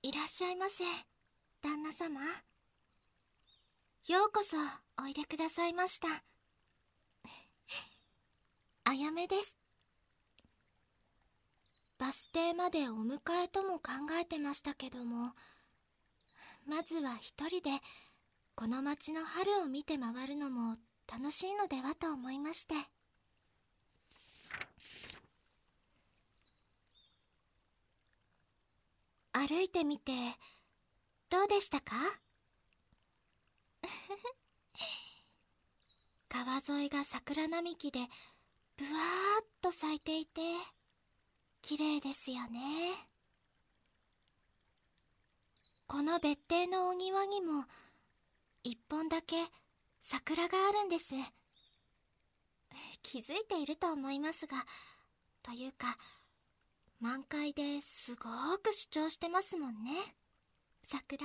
いらっしゃいませ、旦那様。ようこそおいでくださいました。あやめです。バス停までお迎えとも考えてましたけども、まずは一人でこの街の春を見て回るのも楽しいのではと思いまして。歩いてみてどうでしたか？川沿いが桜並木でぶわーっと咲いていて綺麗ですよね。この別邸のお庭にも一本だけ桜があるんです。気づいていると思いますが、というか満開ですごく主張してますもんね、桜。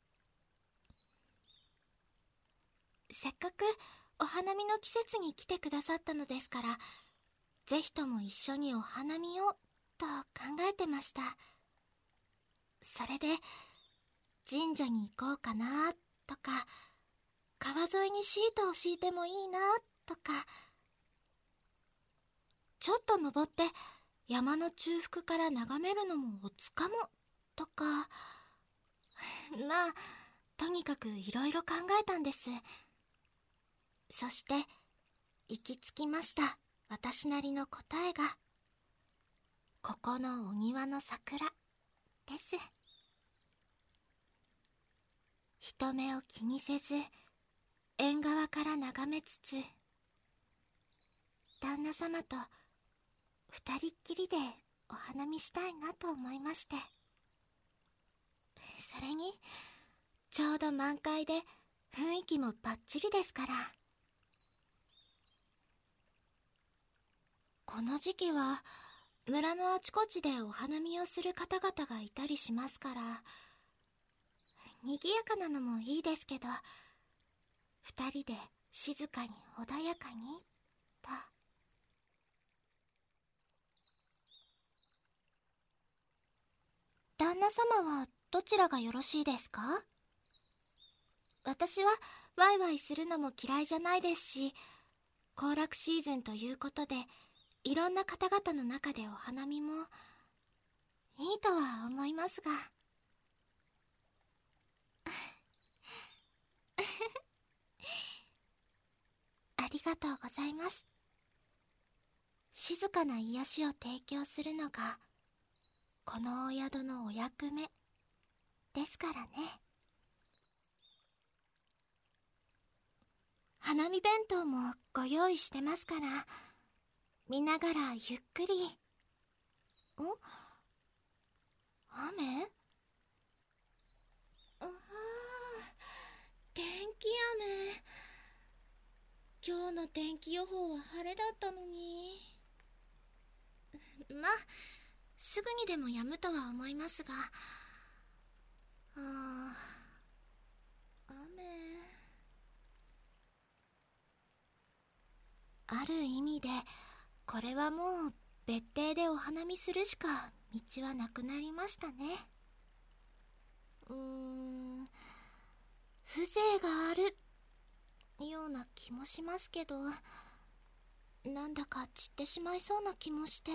せっかくお花見の季節に来てくださったのですから、ぜひとも一緒にお花見をと考えてました。それで神社に行こうかなとか、川沿いにシートを敷いてもいいなとか、ちょっと登って山の中腹から眺めるのもおつかもとか、まあとにかくいろいろ考えたんです。そして行き着きました。私なりの答えがここのお庭の桜です。人目を気にせず縁側から眺めつつ、旦那様と二人っきりでお花見したいなと思いまして。それにちょうど満開で雰囲気もバッチリですから。この時期は村のあちこちでお花見をする方々がいたりしますから、賑やかなのもいいですけど、二人で静かに穏やかにと。旦那様はどちらがよろしいですか？私はワイワイするのも嫌いじゃないですし、行楽シーズンということでいろんな方々の中でお花見もいいとは思いますが。ありがとうございます。静かな癒しを提供するのがこのお宿のお役目ですからね。花見弁当もご用意してますから、見ながらゆっくり。雨？天気雨。今日の天気予報は晴れだったのに。まあすぐにでも止むとは思いますが。雨。ある意味でこれはもう別邸でお花見するしか道はなくなりましたね。風情があるような気もしますけど、なんだか散ってしまいそうな気もして。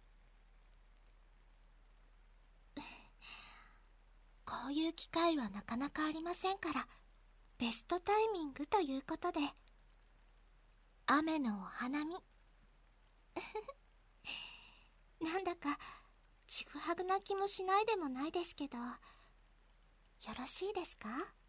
こういう機会はなかなかありませんから、ベストタイミングということで、雨のお花見。なんだかちぐはぐな気もしないでもないですけど、よろしいですか？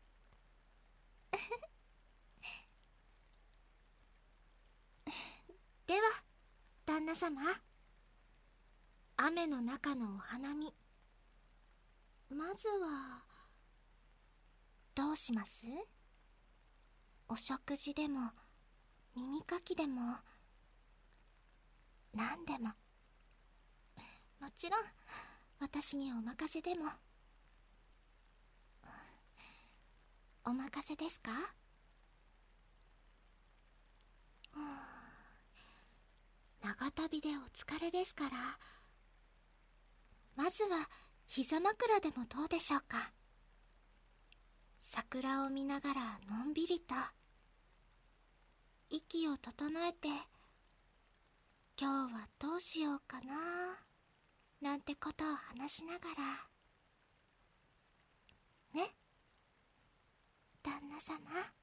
では旦那様、雨の中のお花見、まずはどうします？お食事でも耳かきでも何でも、もちろん私にお任せでも。お任せですか？長旅でお疲れですから、まずは膝枕でもどうでしょうか。桜を見ながらのんびりと息を整えて、今日はどうしようかななんてことを話しながらね、旦那様。